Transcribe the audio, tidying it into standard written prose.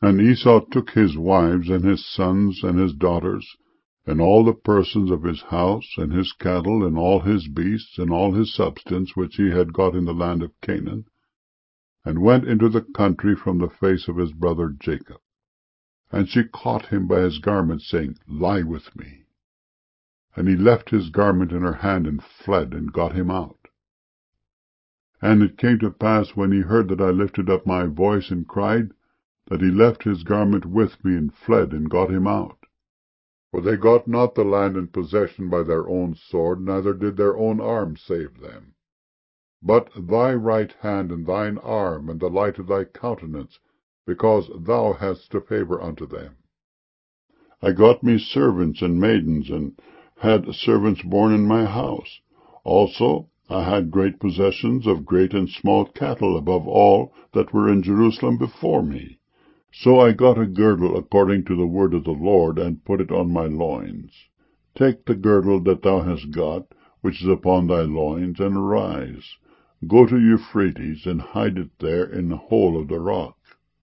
And Esau took his wives, and his sons, and his daughters, and all the persons of his house, and his cattle, and all his beasts, and all his substance which he had got in the land of Canaan, and went into the country from the face of his brother Jacob. And she caught him by his garment, saying, Lie with me. And he left his garment in her hand, and fled, and got him out. And it came to pass, when he heard that I lifted up my voice and cried, that he left his garment with me, and fled, and got him out. For they got not the land in possession by their own sword, neither did their own arm save them. But thy right hand, and thine arm, and the light of thy countenance, because thou hadst a favour unto them. I got me servants and maidens, and had servants born in my house. Also I had great possessions of great and small cattle, above all that were in Jerusalem before me. So I got a girdle according to the word of the Lord, and put it on my loins. Take the girdle that thou hast got, which is upon thy loins, and arise. Go to Euphrates, and hide it there in the hole of the rock.